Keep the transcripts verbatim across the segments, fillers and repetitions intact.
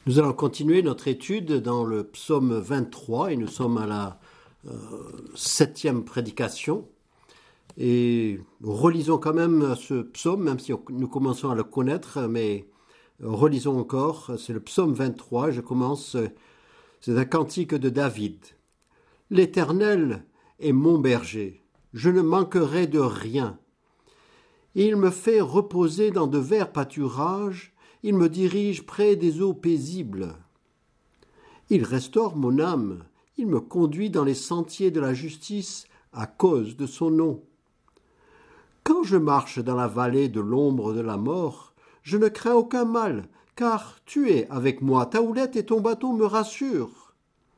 Nous allons continuer notre étude dans le psaume vingt-trois et nous sommes à la euh, septième prédication. Et relisons quand même ce psaume, même si on- nous commençons à le connaître, mais relisons encore. C'est le psaume vingt-trois, je commence, euh, c'est un cantique de David. L'Éternel est mon berger, je ne manquerai de rien. Il me fait reposer dans de verts pâturages, il me dirige près des eaux paisibles. Il restaure mon âme, il me conduit dans les sentiers de la justice à cause de son nom. Quand je marche dans la vallée de l'ombre de la mort, je ne crains aucun mal, car tu es avec moi, ta houlette et ton bâton me rassurent.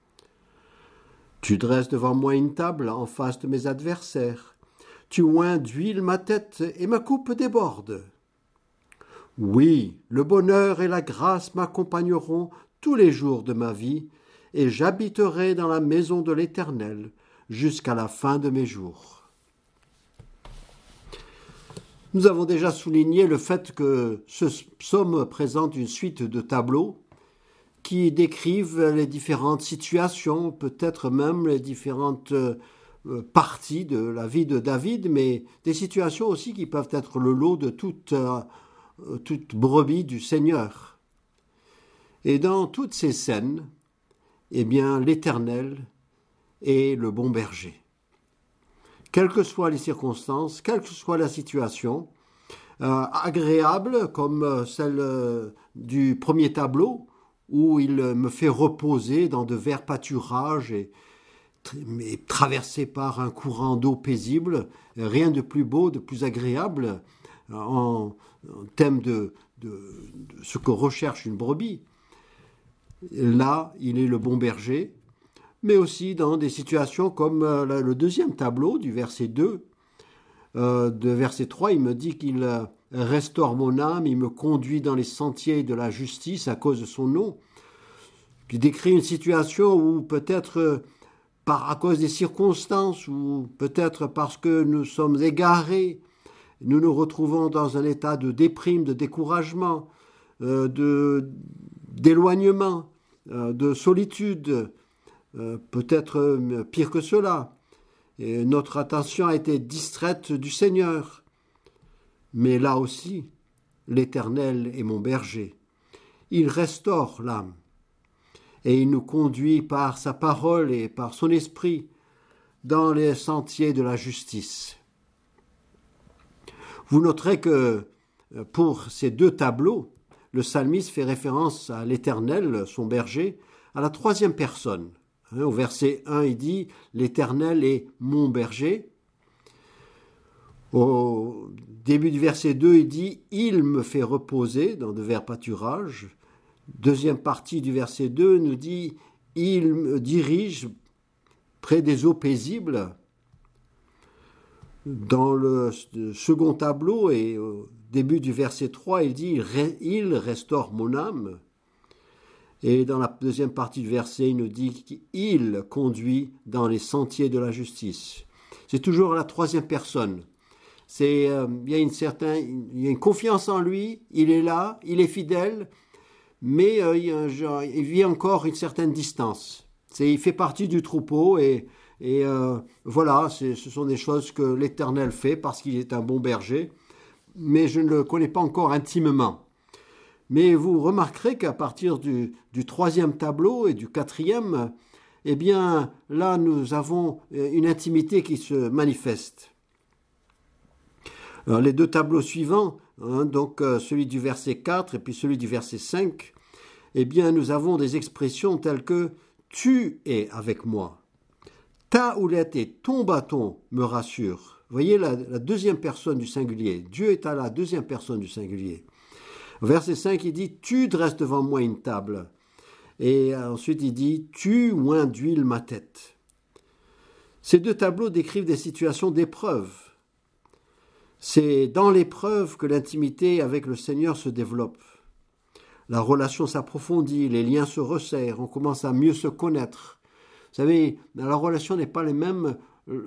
Tu dresses devant moi une table en face de mes adversaires. Tu oins d'huile ma tête et ma coupe déborde. Oui, le bonheur et la grâce m'accompagneront tous les jours de ma vie, et j'habiterai dans la maison de l'Éternel jusqu'à la fin de mes jours. Nous avons déjà souligné le fait que ce psaume présente une suite de tableaux qui décrivent les différentes situations, peut-être même les différentes parties de la vie de David, mais des situations aussi qui peuvent être le lot de toute, toute brebis du Seigneur. Et dans toutes ces scènes, eh bien, l'Éternel est le bon berger. Quelles que soient les circonstances, quelle que soit la situation, euh, agréable comme celle euh, du premier tableau, où il me fait reposer dans de verts pâturages et, et traversé par un courant d'eau paisible, rien de plus beau, de plus agréable en, en thème de, de, de ce que recherche une brebis. Là, il est le bon berger, mais aussi dans des situations comme euh, le deuxième tableau du verset deux. Euh, de verset trois, il me dit qu'il euh, restaure mon âme, il me conduit dans les sentiers de la justice à cause de son nom. Il décrit une situation où peut-être euh, par, à cause des circonstances, ou peut-être parce que nous sommes égarés, nous nous retrouvons dans un état de déprime, de découragement, euh, de, d'éloignement, euh, de solitude, euh, peut-être euh, pire que cela. Et notre attention a été distraite du Seigneur. Mais là aussi, l'Éternel est mon berger. Il restaure l'âme. Et il nous conduit par sa parole et par son esprit dans les sentiers de la justice. Vous noterez que pour ces deux tableaux, le psalmiste fait référence à l'Éternel, son berger, à la troisième personne. Au verset un, il dit « L'Éternel est mon berger ». Au début du verset deux, il dit « Il me fait reposer dans de verts pâturages ». Deuxième partie du verset deux nous dit « Il me dirige près des eaux paisibles ». Dans le second tableau et au début du verset trois, il dit « Il restaure mon âme ». Et dans la deuxième partie du verset, il nous dit qu'il conduit dans les sentiers de la justice. C'est toujours la troisième personne. C'est, euh, il y a une certaine, il y a une confiance en lui, il est là, il est fidèle, mais euh, il, y a un genre, il vit encore une certaine distance. C'est, il fait partie du troupeau et, et euh, voilà, c'est, ce sont des choses que l'Éternel fait parce qu'il est un bon berger, mais je ne le connais pas encore intimement. Mais vous remarquerez qu'à partir du, du troisième tableau et du quatrième, eh bien, là, nous avons une intimité qui se manifeste. Alors, les deux tableaux suivants, hein, donc euh, celui du verset quatre et puis celui du verset cinq, eh bien, nous avons des expressions telles que « tu es avec moi »,« ta houlette et ton bâton me rassurent ». Vous voyez la, la deuxième personne du singulier. Dieu est à la deuxième personne du singulier. Verset cinq, il dit « Tu dresses devant moi une table ». Et ensuite, il dit « Tu oins d'huile ma tête ». Ces deux tableaux décrivent des situations d'épreuve. C'est dans l'épreuve que l'intimité avec le Seigneur se développe. La relation s'approfondit, les liens se resserrent, on commence à mieux se connaître. Vous savez, la relation n'est pas la même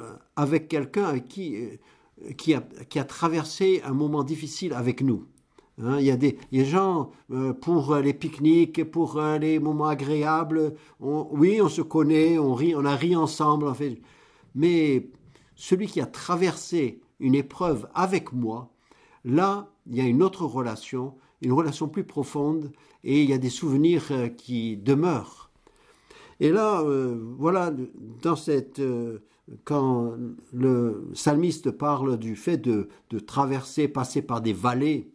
avec quelqu'un avec qui, qui, a, qui a traversé un moment difficile avec nous. Hein, il y a des, il y a des gens, euh, pour les pique-niques, pour euh, les moments agréables, on- oui, on se connaît, on rit, on a ri ensemble, en fait. Mais celui qui a traversé une épreuve avec moi, là, il y a une autre relation, une relation plus profonde, et il y a des souvenirs euh, qui demeurent. Et là, euh, voilà, dans cette, euh, quand le psalmiste parle du fait de, de traverser, passer par des vallées,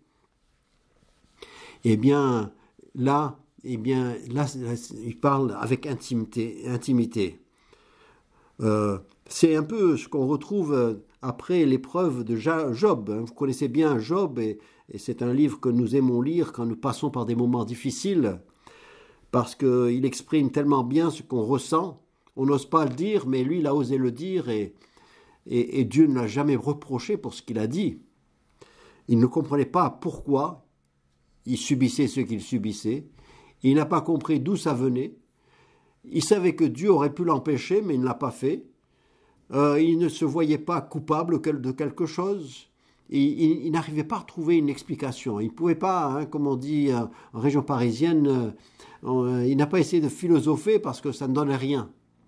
eh bien, là, eh bien, là, il parle avec intimité. intimité. Euh, c'est un peu ce qu'on retrouve après l'épreuve de Job. Vous connaissez bien Job, et, et c'est un livre que nous aimons lire quand nous passons par des moments difficiles, parce qu'il exprime tellement bien ce qu'on ressent. On n'ose pas le dire, mais lui, il a osé le dire, et, et, et Dieu ne l'a jamais reproché pour ce qu'il a dit. Il ne comprenait pas pourquoi il subissait ce qu'il subissait. Il n'a pas compris d'où ça venait. Il savait que Dieu aurait pu l'empêcher, mais il ne l'a pas fait. Euh, il ne se voyait pas coupable de quelque chose. Il, il, il n'arrivait pas à trouver une explication. Il ne pouvait pas, hein, comme on dit euh, en région parisienne, euh, il n'a pas essayé de philosopher parce que ça ne donnait rien.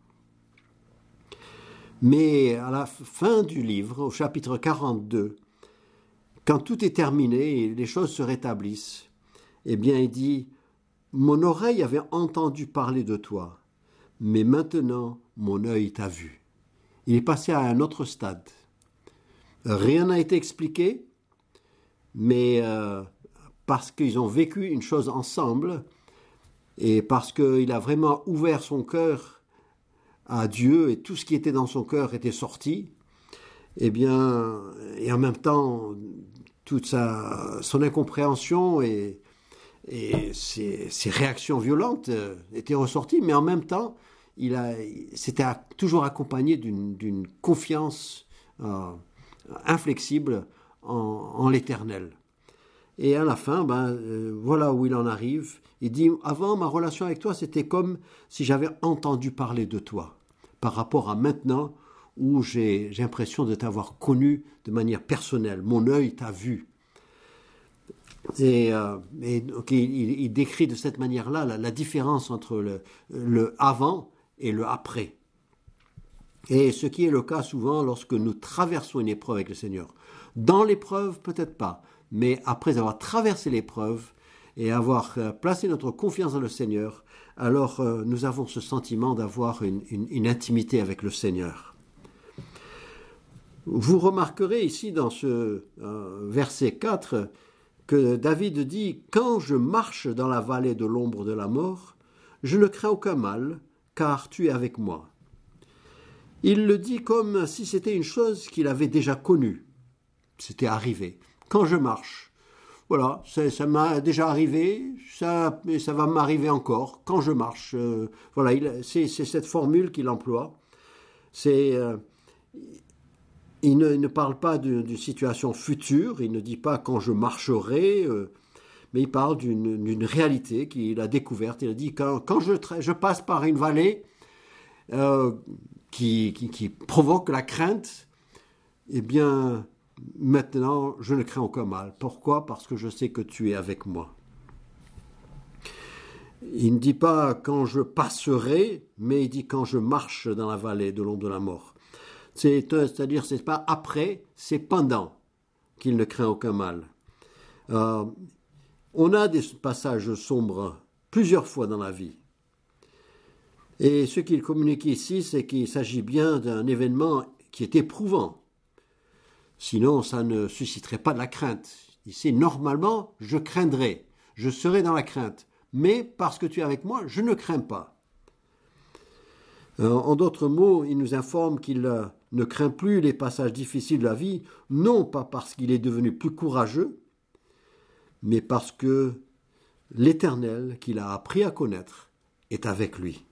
Mais à la fin du livre, au chapitre quarante-deux, quand tout est terminé et les choses se rétablissent, eh bien il dit « Mon oreille avait entendu parler de toi, mais maintenant mon œil t'a vu. » Il est passé à un autre stade. Rien n'a été expliqué, mais euh, parce qu'ils ont vécu une chose ensemble et parce qu'il a vraiment ouvert son cœur à Dieu et tout ce qui était dans son cœur était sorti, eh bien, et en même temps, toute sa, son incompréhension et, et ses, ses réactions violentes euh, étaient ressorties, mais en même temps, il a, c'était toujours accompagné d'une, d'une confiance euh, inflexible en, en l'Éternel. Et à la fin, ben, euh, voilà où il en arrive. Il dit, avant, ma relation avec toi, c'était comme si j'avais entendu parler de toi, par rapport à maintenant, où j'ai, j'ai l'impression de t'avoir connu de manière personnelle. Mon œil t'a vu. Et, euh, et okay, il, il décrit de cette manière-là la, la différence entre le, le avant et le après. Et ce qui est le cas souvent lorsque nous traversons une épreuve avec le Seigneur. Dans l'épreuve, peut-être pas, mais après avoir traversé l'épreuve et avoir placé notre confiance dans le Seigneur, alors euh, nous avons ce sentiment d'avoir une, une, une intimité avec le Seigneur. Vous remarquerez ici dans ce euh, verset quatre que David dit « Quand je marche dans la vallée de l'ombre de la mort, je ne crains aucun mal, car tu es avec moi. » Il le dit comme si c'était une chose qu'il avait déjà connue. C'était arrivé. Quand je marche, voilà, ça, ça m'a déjà arrivé, ça, ça va m'arriver encore. Quand je marche, euh, voilà, il, c'est, c'est cette formule qu'il emploie. C'est, euh, il, ne, il ne parle pas d'une, d'une situation future, il ne dit pas quand je marcherai, euh, mais il parle d'une, d'une réalité qu'il a découverte. Il a dit quand, quand je, je passe par une vallée, euh, Qui, qui, qui provoque la crainte, eh bien, maintenant, je ne crains aucun mal. Pourquoi ? Parce que je sais que tu es avec moi. Il ne dit pas quand je passerai, mais il dit quand je marche dans la vallée de l'ombre de la mort. C'est, c'est-à-dire, c'est pas après, c'est pendant qu'il ne craint aucun mal. Euh, on a des passages sombres plusieurs fois dans la vie. Et ce qu'il communique ici, c'est qu'il s'agit bien d'un événement qui est éprouvant. Sinon, ça ne susciterait pas de la crainte. Ici, normalement, je craindrais, je serais dans la crainte. Mais parce que tu es avec moi, je ne crains pas. En d'autres mots, il nous informe qu'il ne craint plus les passages difficiles de la vie, non pas parce qu'il est devenu plus courageux, mais parce que l'Éternel qu'il a appris à connaître est avec lui.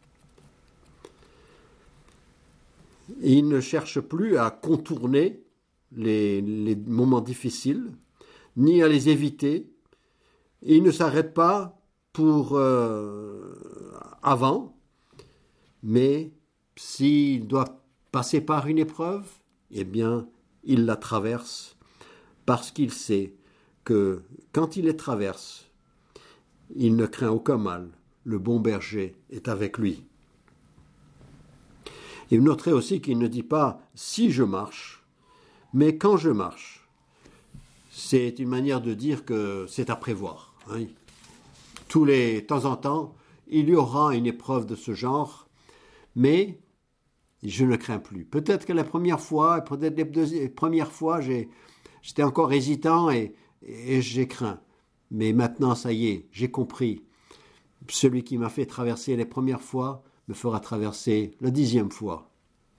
Et il ne cherche plus à contourner les, les moments difficiles, ni à les éviter. Et il ne s'arrête pas pour euh, avant, mais s'il doit passer par une épreuve, eh bien, il la traverse parce qu'il sait que quand il les traverse, il ne craint aucun mal. Le bon berger est avec lui. Et vous noterez aussi qu'il ne dit pas « si je marche », mais « quand je marche ». C'est une manière de dire que c'est à prévoir. Hein. Tous les de temps en temps, il y aura une épreuve de ce genre, mais je ne crains plus. Peut-être que la première fois, peut-être les, deux, les premières fois, j'ai, j'étais encore hésitant et, et j'ai craint. Mais maintenant, ça y est, j'ai compris. Celui qui m'a fait traverser les premières fois me fera traverser la dixième fois.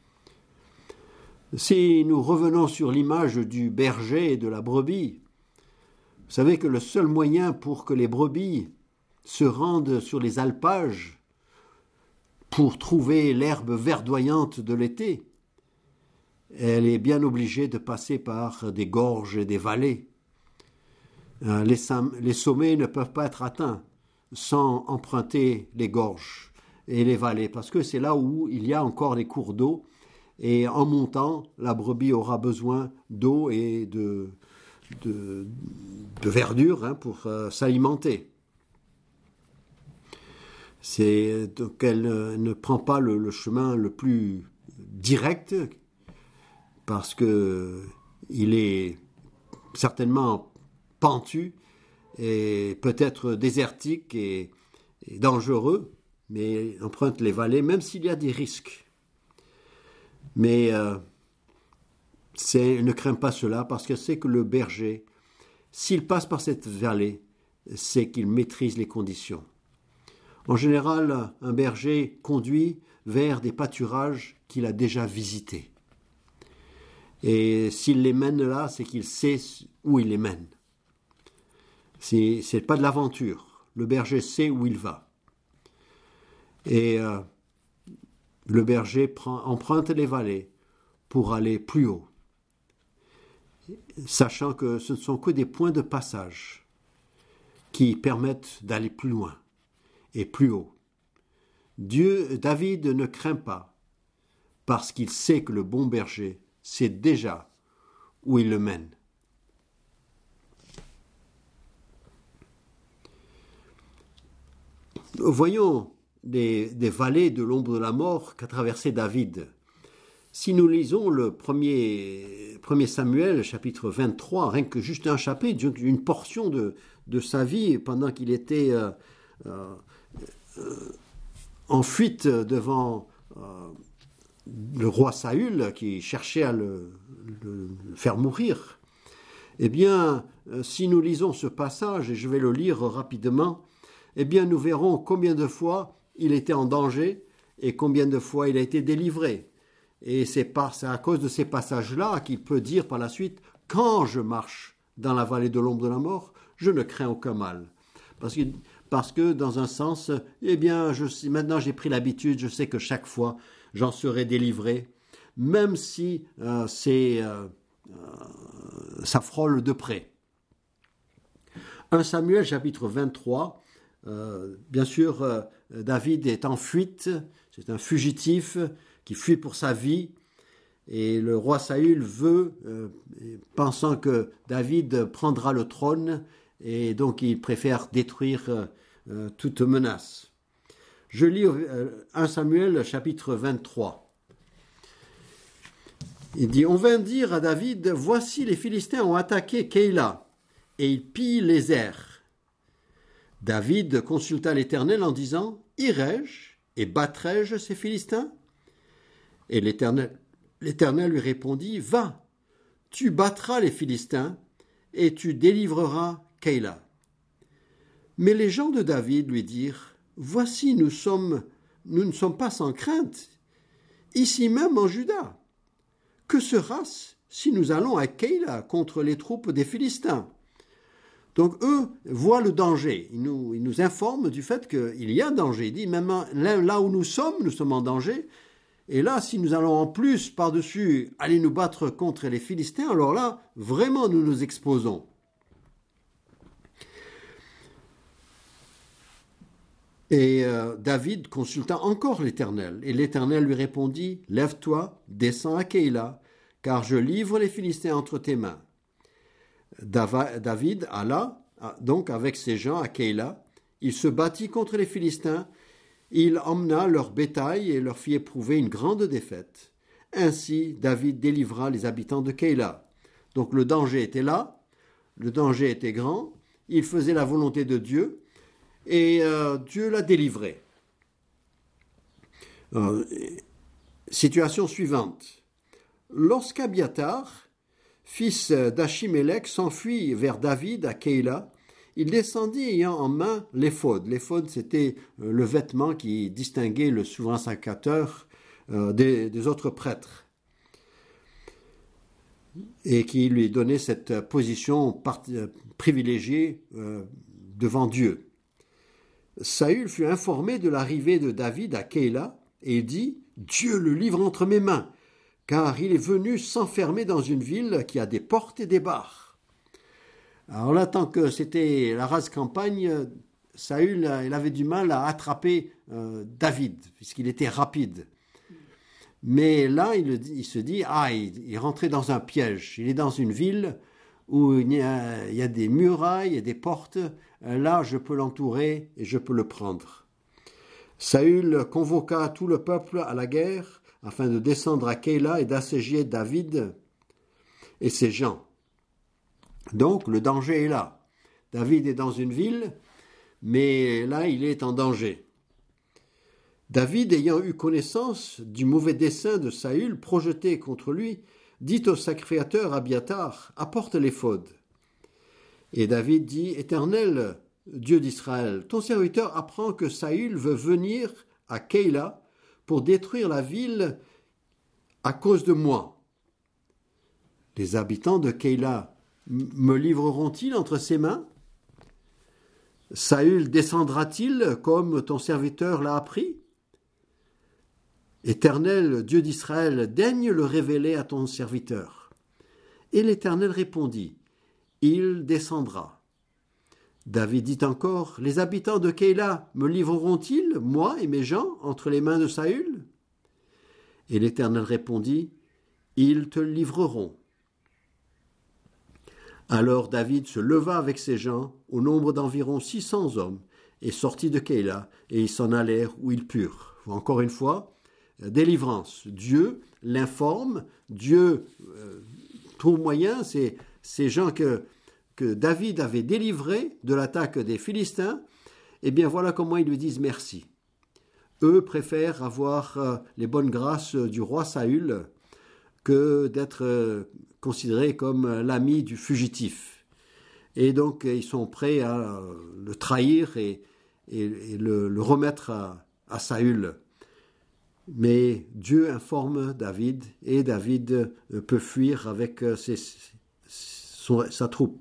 Si nous revenons sur l'image du berger et de la brebis, vous savez que le seul moyen pour que les brebis se rendent sur les alpages pour trouver l'herbe verdoyante de l'été, elle est bien obligée de passer par des gorges et des vallées. Les, sam- les sommets ne peuvent pas être atteints sans emprunter les gorges et les vallées, parce que c'est là où il y a encore des cours d'eau, et en montant, la brebis aura besoin d'eau et de, de, de verdure hein, pour euh, s'alimenter. C'est, donc elle euh, ne prend pas le, le chemin le plus direct, parce que il est certainement pentu et peut-être désertique et, et dangereux, mais emprunte les vallées, même s'il y a des risques. Mais euh, c'est, ne craint pas cela parce que c'est que le berger, s'il passe par cette vallée, c'est qu'il maîtrise les conditions. En général, un berger conduit vers des pâturages qu'il a déjà visités. Et s'il les mène là, c'est qu'il sait où il les mène. C'est, c'est pas de l'aventure. Le berger sait où il va. Et euh, le berger prend, emprunte les vallées pour aller plus haut, sachant que ce ne sont que des points de passage qui permettent d'aller plus loin et plus haut. Dieu, David ne craint pas parce qu'il sait que le bon berger sait déjà où il le mène. Voyons des, des vallées de l'ombre de la mort qu'a traversé David. Si nous lisons le premier, premier Samuel, chapitre vingt-trois, rien que juste un chapitre, une portion de, de sa vie pendant qu'il était euh, euh, en fuite devant euh, le roi Saül qui cherchait à le, le, le faire mourir, eh bien, si nous lisons ce passage, et je vais le lire rapidement, eh bien, nous verrons combien de fois il était en danger et combien de fois il a été délivré. Et c'est, par, c'est à cause de ces passages-là qu'il peut dire par la suite « Quand je marche dans la vallée de l'ombre de la mort, je ne crains aucun mal. » Parce que, parce que dans un sens, eh bien, je, maintenant j'ai pris l'habitude, je sais que chaque fois, j'en serai délivré, même si euh, c'est, euh, euh, ça frôle de près. premier Samuel, chapitre vingt-trois, euh, bien sûr, euh, David est en fuite, c'est un fugitif qui fuit pour sa vie, et le roi Saül veut, euh, pensant que David prendra le trône, et donc il préfère détruire euh, toute menace. Je lis euh, premier Samuel, chapitre vingt-trois. Il dit, on vint dire à David, voici les Philistins ont attaqué Keïla, et ils pillent les airs. David consulta l'Éternel en disant, irai-je et battrai-je ces Philistins? Et l'Éternel, l'Éternel lui répondit, va, tu battras les Philistins et tu délivreras Keïla. Mais les gens de David lui dirent, voici, nous sommes, nous ne sommes pas sans crainte, ici même en Juda. Que sera-ce si nous allons à Keïla contre les troupes des Philistins? Donc eux voient le danger. Ils nous, ils nous informent du fait qu'il y a danger. Ils disent même là où nous sommes, nous sommes en danger. Et là, si nous allons en plus par-dessus aller nous battre contre les Philistins, alors là, vraiment nous nous exposons. Et euh, David consulta encore l'Éternel. Et l'Éternel lui répondit, lève-toi, descends à Keïla, car je livre les Philistins entre tes mains. David alla donc avec ses gens à Keïla. Il se battit contre les Philistins. Il emmena leur bétail et leur fit éprouver une grande défaite. Ainsi, David délivra les habitants de Keïla. Donc le danger était là, le danger était grand, il faisait la volonté de Dieu et euh, Dieu l'a délivré. Euh, situation suivante. Lorsqu'Abiatar, fils d'Achimélec, s'enfuit vers David à Keïla, il descendit ayant en main l'éphod. L'éphod, c'était le vêtement qui distinguait le souverain sacrificateur euh, des, des autres prêtres et qui lui donnait cette position part, privilégiée euh, devant Dieu. Saül fut informé de l'arrivée de David à Keïla et il dit « Dieu le livre entre mes mains, car il est venu s'enfermer dans une ville qui a des portes et des barres. » Alors là, tant que c'était la rase campagne, Saül il avait du mal à attraper euh, David, puisqu'il était rapide. Mais là, il, il se dit, ah, il, il rentrait dans un piège. Il est dans une ville où il y a, il y a des murailles et des portes. Là, je peux l'entourer et je peux le prendre. Saül convoqua tout le peuple à la guerre afin de descendre à Keïla et d'assiéger David et ses gens. Donc, le danger est là. David est dans une ville, mais là, il est en danger. David, ayant eu connaissance du mauvais dessein de Saül projeté contre lui, dit au sacrificateur Abiatar, apporte l'éphod. Et David dit, Éternel, Dieu d'Israël, ton serviteur apprend que Saül veut venir à Keïla pour détruire la ville à cause de moi. Les habitants de Keïla me livreront-ils entre ses mains? Saül descendra-t-il comme ton serviteur l'a appris? Éternel, Dieu d'Israël, daigne le révéler à ton serviteur. Et l'Éternel répondit, il descendra. David dit encore, les habitants de Keïla me livreront-ils, moi et mes gens, entre les mains de Saül? Et l'Éternel répondit, ils te livreront. Alors David se leva avec ses gens, au nombre d'environ six cents hommes, et sortit de Keïla, et ils s'en allèrent où ils purent. Encore une fois, délivrance. Dieu l'informe, Dieu euh, trouve moyen, c'est ces gens que, que David avait délivrés de l'attaque des Philistins, et bien voilà comment ils lui disent merci. Eux préfèrent avoir euh, les bonnes grâces du roi Saül que d'être euh, considérés comme l'ami du fugitif. Et donc ils sont prêts à le trahir et, et, et le, le remettre à, à Saül. Mais Dieu informe David et David peut fuir avec ses, son, sa troupe.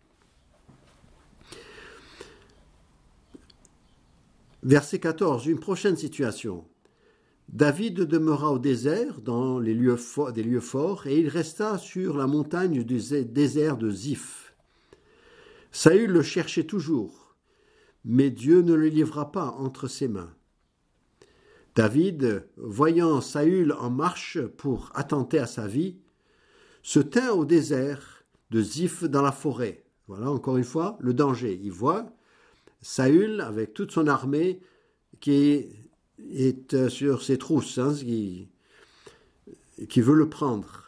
Verset quatorze, une prochaine situation. David demeura au désert, dans les lieux forts, des lieux forts, et il resta sur la montagne du désert de Ziph. Saül le cherchait toujours, mais Dieu ne le livra pas entre ses mains. David, voyant Saül en marche pour attenter à sa vie, se tint au désert de Ziph dans la forêt. Voilà, encore une fois, le danger. Il voit Saül avec toute son armée qui est sur ses trousses, hein, qui, qui veut le prendre.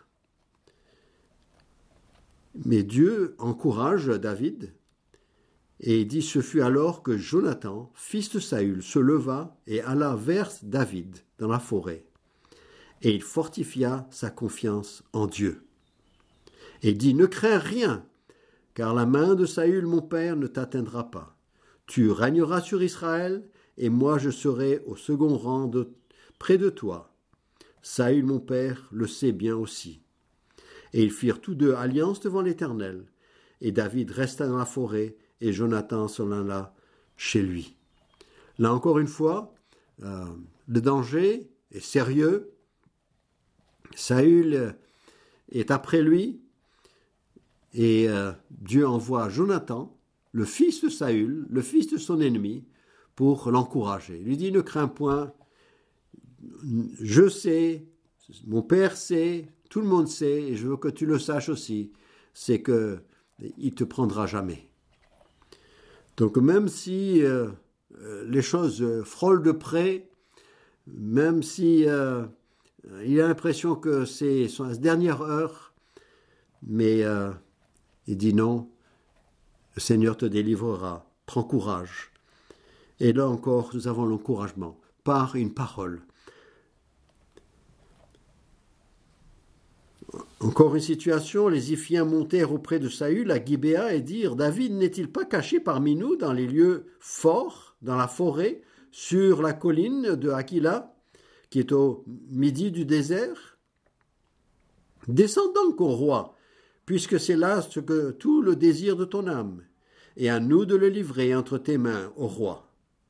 Mais Dieu encourage David et il dit, ce fut alors que Jonathan, fils de Saül, se leva et alla vers David dans la forêt. Et il fortifia sa confiance en Dieu. Et dit, ne crains rien, car la main de Saül, mon père, ne t'atteindra pas. Tu régneras sur Israël, et moi je serai au second rang de, près de toi. Saül, mon père, le sait bien aussi. Et ils firent tous deux alliance devant l'Éternel. Et David resta dans la forêt, et Jonathan s'en alla chez lui. Là encore une fois, euh, le danger est sérieux. Saül est après lui, et euh, Dieu envoie Jonathan, le fils de Saül, le fils de son ennemi, pour l'encourager. Il lui dit, ne crains point, je sais, mon père sait, tout le monde sait, et je veux que tu le saches aussi, c'est que il te prendra jamais. Donc même si euh, les choses frôlent de près, même si euh, il a l'impression que c'est sa dernière heure, mais euh, il dit non, le Seigneur te délivrera, prends courage. Et là encore, nous avons l'encouragement par une parole. Encore une situation, les Iphiens montèrent auprès de Saül à Gibéa et dirent « David n'est-il pas caché parmi nous dans les lieux forts, dans la forêt, sur la colline de Aquila, qui est au midi du désert? Descends donc au roi, puisque c'est là ce que tout le désir de ton âme, et à nous de le livrer entre tes mains, au roi. »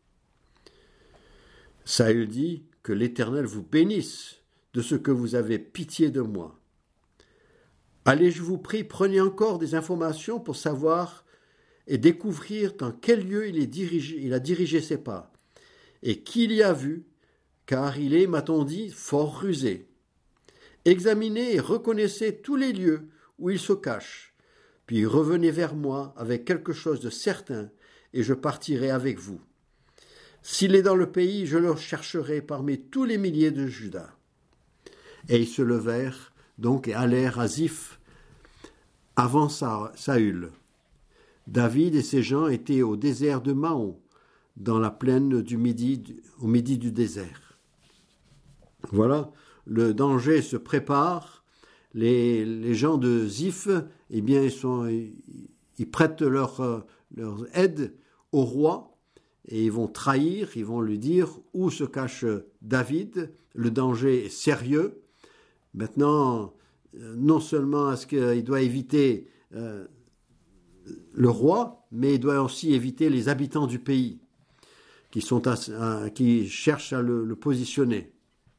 Saül dit « Que l'Éternel vous bénisse de ce que vous avez pitié de moi. Allez, je vous prie, prenez encore des informations pour savoir et découvrir dans quel lieu il, est dirigé, il a dirigé ses pas, et qui il y a vu, car il est, m'a-t-on dit, fort rusé. Examinez et reconnaissez tous les lieux où il se cache, puis revenez vers moi avec quelque chose de certain, et je partirai avec vous. S'il est dans le pays, je le chercherai parmi tous les milliers de Juda. » Et ils se levèrent donc et allèrent à Ziph avant Saül. David et ses gens étaient au désert de Maon, dans la plaine du midi, au midi du désert. Voilà, le danger se prépare. Les, les gens de Ziph, eh bien, ils, sont, ils, ils prêtent leur, leur aide au roi et ils vont trahir, ils vont lui dire où se cache David. Le danger est sérieux. Maintenant, non seulement est-ce qu'il doit éviter euh, le roi, mais il doit aussi éviter les habitants du pays qui, sont à, à, qui cherchent à le, le positionner.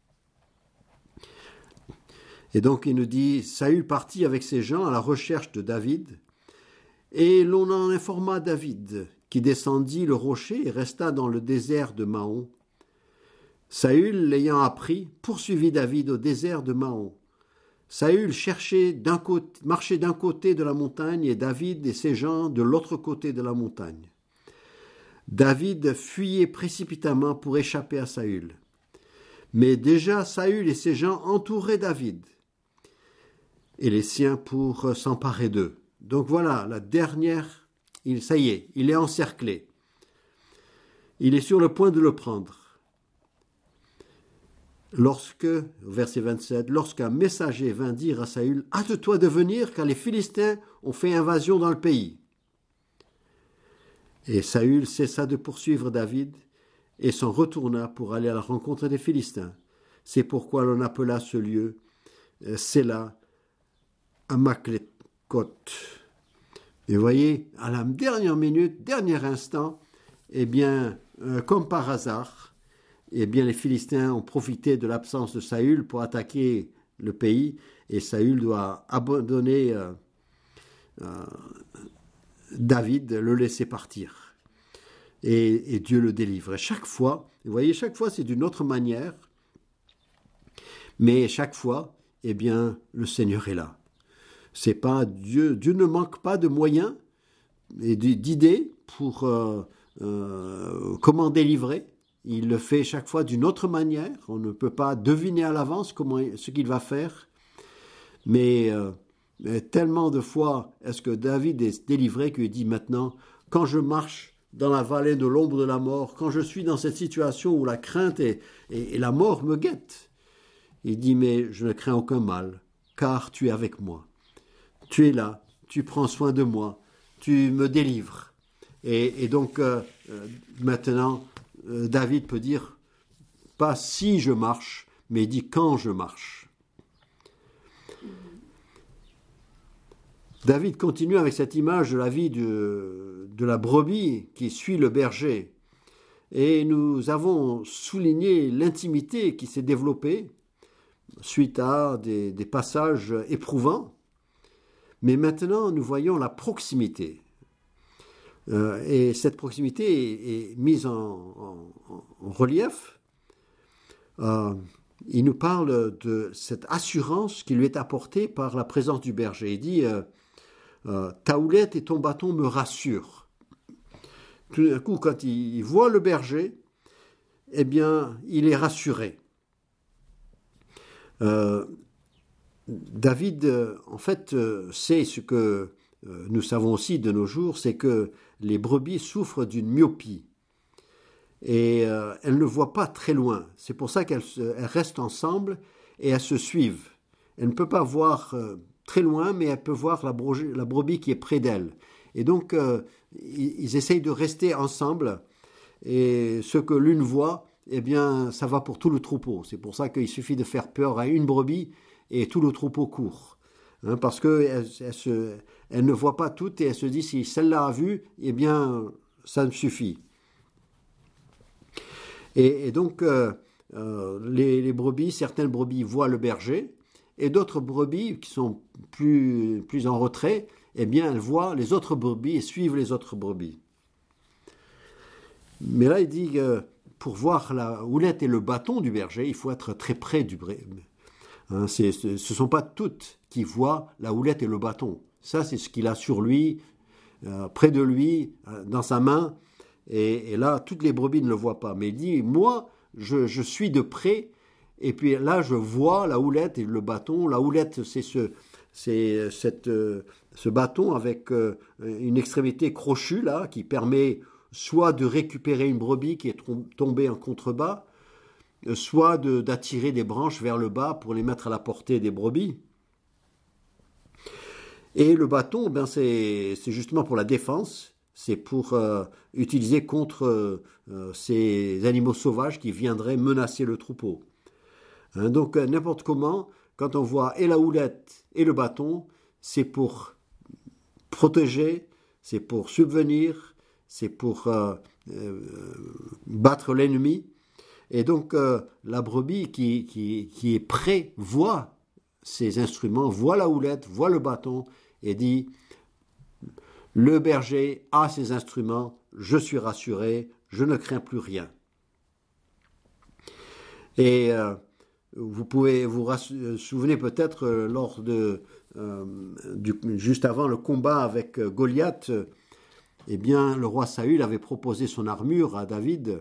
Et donc il nous dit, Saül partit avec ses gens à la recherche de David, et l'on en informa David, qui descendit le rocher et resta dans le désert de Maon. Saül, l'ayant appris, poursuivit David au désert de Maon. Saül cherchait d'un côté, marchait d'un côté de la montagne et David et ses gens de l'autre côté de la montagne. David fuyait précipitamment pour échapper à Saül. Mais déjà Saül et ses gens entouraient David et les siens pour s'emparer d'eux. Donc voilà, la dernière, il, ça y est, il est encerclé. Il est sur le point de le prendre. Lorsque, verset vingt-sept, lorsqu'un messager vint dire à Saül, « Hâte-toi de venir, car les Philistins ont fait invasion dans le pays. » Et Saül cessa de poursuivre David et s'en retourna pour aller à la rencontre des Philistins. C'est pourquoi l'on appela ce lieu euh, Séla Amaklékot. Et vous voyez, à la dernière minute, dernier instant, eh bien, euh, comme par hasard, eh bien, les Philistins ont profité de l'absence de Saül pour attaquer le pays, et Saül doit abandonner euh, euh, David, le laisser partir. Et, et Dieu le délivre. Et chaque fois, vous voyez, chaque fois c'est d'une autre manière, mais chaque fois, eh bien, le Seigneur est là. C'est pas Dieu, Dieu ne manque pas de moyens et d'idées pour euh, euh, comment délivrer. Il le fait chaque fois d'une autre manière. On ne peut pas deviner à l'avance comment, ce qu'il va faire. Mais, euh, mais tellement de fois est-ce que David est délivré qu'il dit maintenant, quand je marche dans la vallée de l'ombre de la mort, quand je suis dans cette situation où la crainte et, et, et la mort me guettent, il dit, mais je ne crains aucun mal, car tu es avec moi. Tu es là, tu prends soin de moi, tu me délivres. Et, et donc, euh, euh, maintenant, euh, David peut dire, pas si je marche, mais il dit quand je marche. David continue avec cette image de la vie de, de la brebis qui suit le berger. Et nous avons souligné l'intimité qui s'est développée suite à des, des passages éprouvants. Mais maintenant, nous voyons la proximité. Euh, et cette proximité est, est mise en, en, en relief. Euh, il nous parle de cette assurance qui lui est apportée par la présence du berger. Il dit, euh, euh, ta houlette et ton bâton me rassurent. Tout d'un coup, quand il, il voit le berger, eh bien, il est rassuré. Euh, David, euh, en fait, euh, sait ce que euh, nous savons aussi de nos jours, c'est que les brebis souffrent d'une myopie. Et euh, elles ne voient pas très loin. C'est pour ça qu'elles elles restent ensemble et elles se suivent. Elles ne peuvent pas voir euh, très loin, mais elles peuvent voir la, brebis, la brebis qui est près d'elles. Et donc, euh, ils, ils essayent de rester ensemble. Et ce que l'une voit, eh bien, ça va pour tout le troupeau. C'est pour ça qu'il suffit de faire peur à une brebis et tout le troupeau court. Hein, parce qu'elles elles elles ne voient pas toutes et elles se disent, si celle-là a vu, eh bien, ça me suffit. Et, et donc, euh, euh, les, les brebis, certaines brebis voient le berger, et d'autres brebis qui sont plus, plus en retrait, eh bien, elles voient les autres brebis et suivent les autres brebis. Mais là, il dit que pour voir la houlette et le bâton du berger, il faut être très près du berger. Hein, c'est, ce ne sont pas toutes qui voient la houlette et le bâton. Ça, c'est ce qu'il a sur lui, euh, près de lui, euh, dans sa main. Et, et là, toutes les brebis ne le voient pas. Mais il dit, moi, je, je suis de près, et puis là, je vois la houlette et le bâton. La houlette, c'est ce, c'est cette, euh, ce bâton avec euh, une extrémité crochue, là, qui permet soit de récupérer une brebis qui est tombée en contrebas, soit de, d'attirer des branches vers le bas pour les mettre à la portée des brebis. Et le bâton, ben c'est, c'est justement pour la défense. C'est pour euh, utiliser contre euh, ces animaux sauvages qui viendraient menacer le troupeau. Hein, donc euh, n'importe comment, quand on voit et la houlette et le bâton, c'est pour protéger, c'est pour subvenir, c'est pour euh, euh, battre l'ennemi. Et donc euh, la brebis qui, qui, qui est prêt voit ces instruments, voit la houlette, voit le bâton et dit... Le berger a ses instruments, je suis rassuré, je ne crains plus rien. Et euh, vous pouvez vous rassu- souvenez peut-être euh, lors de euh, du, juste avant le combat avec euh, Goliath, euh, eh bien le roi Saül avait proposé son armure à David,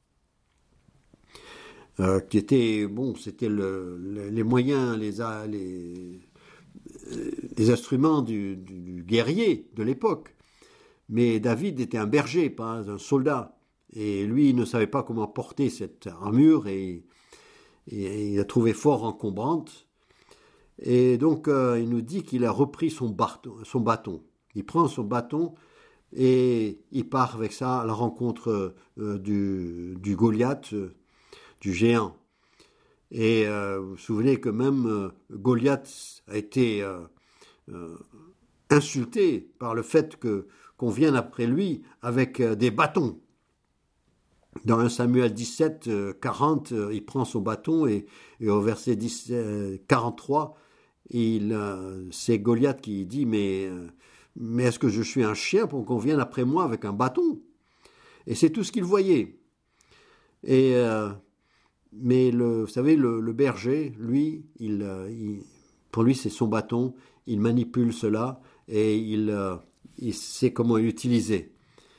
euh, qui était bon, c'était le, le, les moyens, les, les les instruments du, du, du guerrier de l'époque. Mais David était un berger, pas un soldat. Et lui, il ne savait pas comment porter cette armure et, et il a trouvé fort encombrante. Et donc, euh, il nous dit qu'il a repris son bâton, son bâton. Il prend son bâton et il part avec ça à la rencontre euh, du, du Goliath, euh, du géant. Et euh, vous vous souvenez que même euh, Goliath a été euh, euh, insulté par le fait que, qu'on vienne après lui avec euh, des bâtons. Dans un Samuel dix-sept, euh, quarante, euh, il prend son bâton et, et au verset dix, euh, quarante-trois, il, euh, c'est Goliath qui dit mais, euh, mais est-ce que je suis un chien pour qu'on vienne après moi avec un bâton? Et c'est tout ce qu'il voyait. Et... Euh, Mais le, vous savez, le, le berger, lui, il, il, pour lui, c'est son bâton. Il manipule cela et il, il sait comment l'utiliser.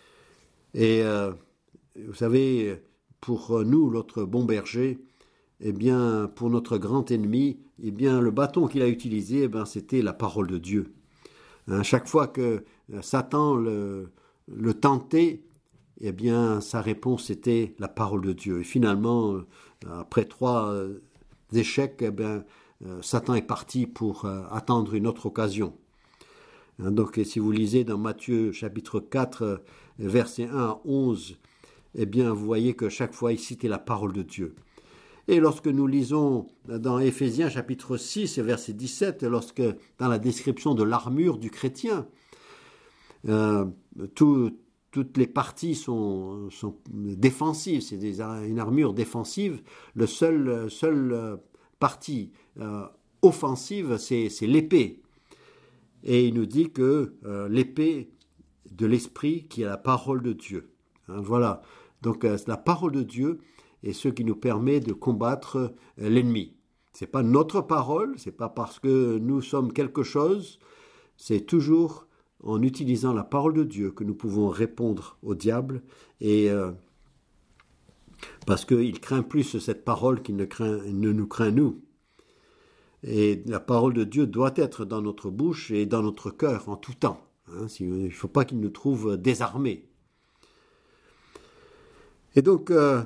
Et euh, vous savez, pour nous, notre bon berger, eh bien, pour notre grand ennemi, eh bien, le bâton qu'il a utilisé, eh bien, c'était la parole de Dieu. Hein, chaque fois que Satan le, le tentait, eh bien, sa réponse était la parole de Dieu. Et finalement, après trois échecs, eh bien, Satan est parti pour attendre une autre occasion. Donc, si vous lisez dans Matthieu chapitre quatre, versets un à onze, eh bien, vous voyez que chaque fois, il citait la parole de Dieu. Et lorsque nous lisons dans Éphésiens chapitre six, verset dix-sept, lorsque dans la description de l'armure du chrétien, euh, tout toutes les parties sont, sont défensives, c'est des, une armure défensive. Le seul, seul partie euh, offensive, c'est, c'est l'épée. Et il nous dit que euh, l'épée de l'esprit qui est la parole de Dieu. Hein, voilà, donc euh, la parole de Dieu est ce qui nous permet de combattre euh, l'ennemi. C'est pas notre parole, c'est pas parce que nous sommes quelque chose, c'est toujours en utilisant la parole de Dieu que nous pouvons répondre au diable, et euh, parce qu'il craint plus cette parole qu'il ne, craint, ne nous craint nous. Et la parole de Dieu doit être dans notre bouche et dans notre cœur en tout temps. Hein, il ne faut pas qu'il nous trouve désarmés. Et donc, euh,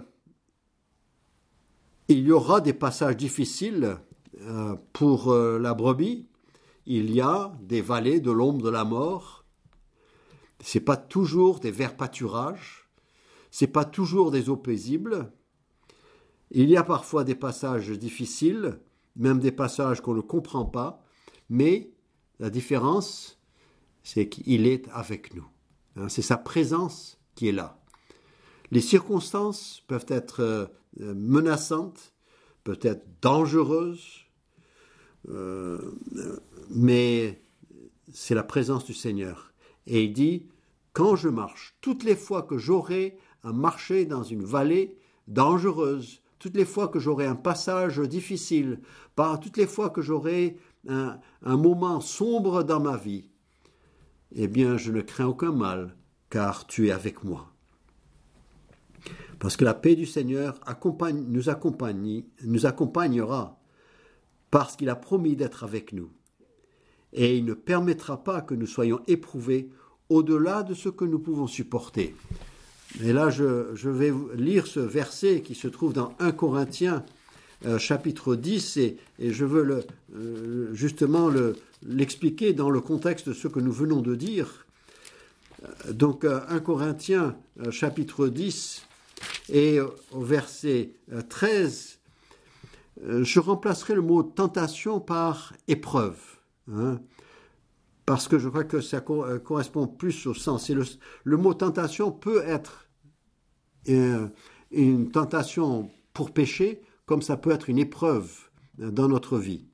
il y aura des passages difficiles euh, pour euh, la brebis. Il y a des vallées de l'ombre de la mort. Ce n'est pas toujours des verts pâturages. Ce n'est pas toujours des eaux paisibles. Il y a parfois des passages difficiles, même des passages qu'on ne comprend pas, mais la différence, c'est qu'il est avec nous. Hein, c'est sa présence qui est là. Les circonstances peuvent être euh, menaçantes, peuvent être dangereuses, euh, mais c'est la présence du Seigneur. Et il dit, quand je marche, toutes les fois que j'aurai à marcher dans une vallée dangereuse, toutes les fois que j'aurai un passage difficile, par toutes les fois que j'aurai un, un moment sombre dans ma vie, eh bien, je ne crains aucun mal, car tu es avec moi. Parce que la paix du Seigneur accompagne, nous, accompagne, nous accompagnera, parce qu'il a promis d'être avec nous. Et il ne permettra pas que nous soyons éprouvés au-delà de ce que nous pouvons supporter. Et là, je, je vais lire ce verset qui se trouve dans un Corinthiens, euh, chapitre dix, et, et je veux le, euh, justement le, l'expliquer dans le contexte de ce que nous venons de dire. Donc, euh, un Corinthiens, euh, chapitre dix, et euh, au verset euh, treize, euh, je remplacerai le mot tentation par épreuve, hein, parce que je crois que ça co- euh, correspond plus au sens. Et le, le mot tentation peut être euh, une tentation pour pécher, comme ça peut être une épreuve dans notre vie.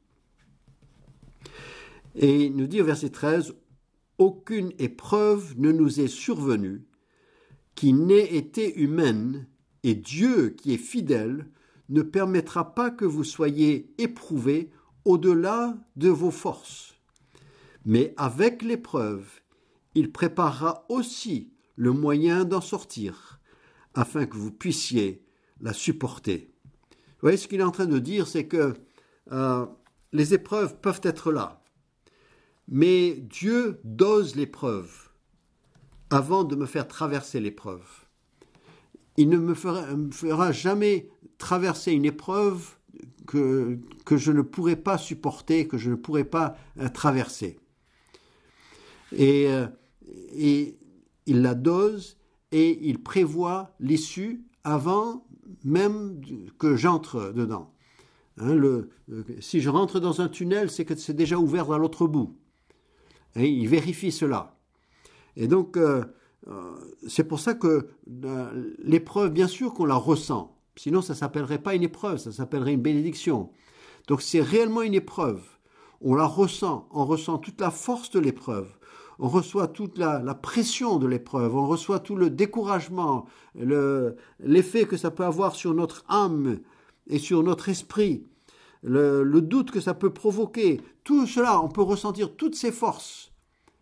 Et il nous dit au verset treize, « Aucune épreuve ne nous est survenue qui n'ait été humaine, et Dieu qui est fidèle ne permettra pas que vous soyez éprouvés au-delà de vos forces. Mais avec l'épreuve, il préparera aussi le moyen d'en sortir, afin que vous puissiez la supporter. » Vous voyez, ce qu'il est en train de dire, c'est que euh, les épreuves peuvent être là, mais Dieu dose l'épreuve avant de me faire traverser l'épreuve. Il ne me fera, me fera jamais traverser une épreuve que, que je ne pourrai pas supporter, que je ne pourrai pas euh, traverser. Et, euh, et il la dose et il prévoit l'issue avant même que j'entre dedans. Hein, le, si je rentre dans un tunnel, c'est que c'est déjà ouvert dans l'autre bout. Et il vérifie cela. Et donc, euh, euh, c'est pour ça que euh, l'épreuve, bien sûr qu'on la ressent. Sinon, ça ne s'appellerait pas une épreuve, ça s'appellerait une bénédiction. Donc, c'est réellement une épreuve. On la ressent, on ressent toute la force de l'épreuve. On reçoit toute la, la pression de l'épreuve, on reçoit tout le découragement, le, l'effet que ça peut avoir sur notre âme et sur notre esprit, le, le doute que ça peut provoquer. Tout cela, on peut ressentir toutes ces forces.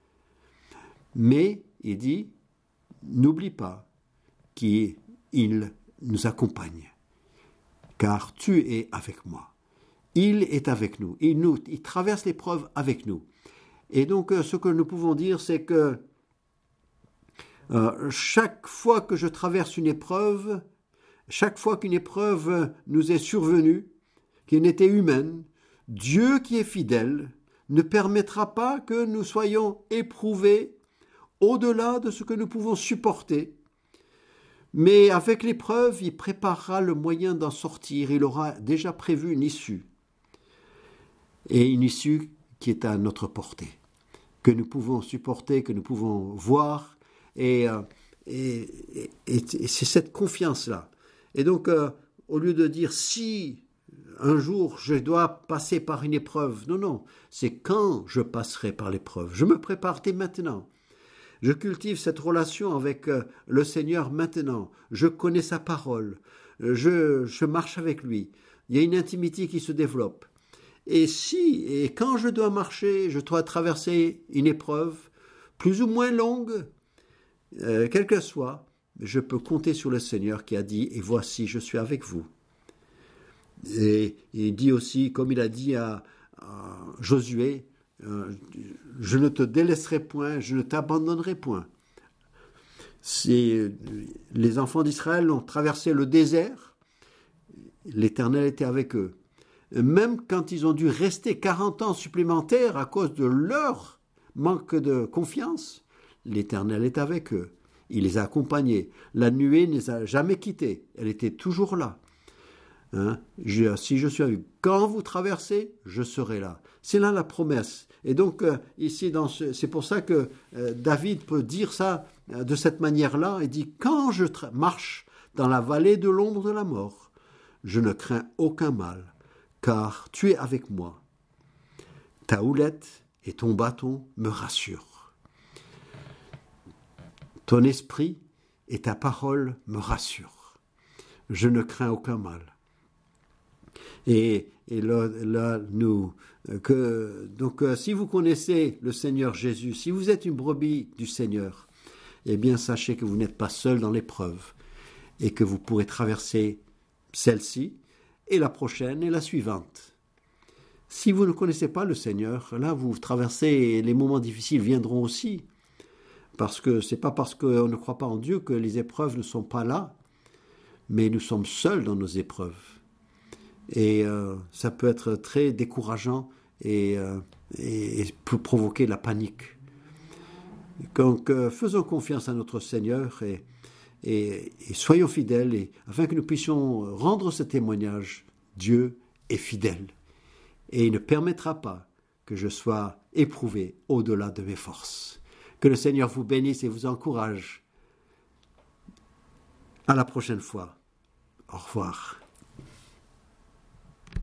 Mais, il dit, n'oublie pas qu'il nous accompagne, car tu es avec moi. Il est avec nous, il, nous, il traverse l'épreuve avec nous. Et donc, ce que nous pouvons dire, c'est que euh, chaque fois que je traverse une épreuve, chaque fois qu'une épreuve nous est survenue, qui n'était humaine, Dieu qui est fidèle ne permettra pas que nous soyons éprouvés au-delà de ce que nous pouvons supporter. Mais avec l'épreuve, il préparera le moyen d'en sortir, il aura déjà prévu une issue. Et une issue qui est à notre portée, que nous pouvons supporter, que nous pouvons voir, et, euh, et, et, et c'est cette confiance-là. Et donc, euh, au lieu de dire si un jour je dois passer par une épreuve, non, non, c'est quand je passerai par l'épreuve. Je me prépare dès maintenant. Je cultive cette relation avec euh, le Seigneur maintenant. Je connais sa parole. Je, je marche avec lui. Il y a une intimité qui se développe. Et si, et quand je dois marcher, je dois traverser une épreuve, plus ou moins longue, euh, quelle que soit, je peux compter sur le Seigneur qui a dit, et voici, je suis avec vous. Et il dit aussi, comme il a dit à, à Josué, euh, je ne te délaisserai point, je ne t'abandonnerai point. Si les enfants d'Israël ont traversé le désert, l'Éternel était avec eux. Même quand ils ont dû rester quarante ans supplémentaires à cause de leur manque de confiance, l'Éternel est avec eux. Il les a accompagnés. La nuée ne les a jamais quittés. Elle était toujours là. Hein? Je, si je suis avec vous, quand vous traversez, je serai là. C'est là la promesse. Et donc, euh, ici, dans ce, c'est pour ça que euh, David peut dire ça euh, de cette manière-là. Il dit, quand je tra- marche dans la vallée de l'ombre de la mort, je ne crains aucun mal, car tu es avec moi. Ta houlette et ton bâton me rassurent. Ton esprit et ta parole me rassurent. Je ne crains aucun mal. Et, et là, là, nous, que, donc, euh, si vous connaissez le Seigneur Jésus, si vous êtes une brebis du Seigneur, eh bien, sachez que vous n'êtes pas seul dans l'épreuve et que vous pourrez traverser celle-ci et la prochaine et la suivante. Si vous ne connaissez pas le Seigneur, là, vous traversez et les moments difficiles viendront aussi. Parce que c'est pas parce qu'on ne croit pas en Dieu que les épreuves ne sont pas là, mais nous sommes seuls dans nos épreuves. Et euh, ça peut être très décourageant et, euh, et, et peut provoquer la panique. Donc euh, faisons confiance à notre Seigneur et, et, et soyons fidèles et, afin que nous puissions rendre ce témoignage. Dieu est fidèle et il ne permettra pas que je sois éprouvé au-delà de mes forces. Que le Seigneur vous bénisse et vous encourage. À la prochaine fois. Au revoir.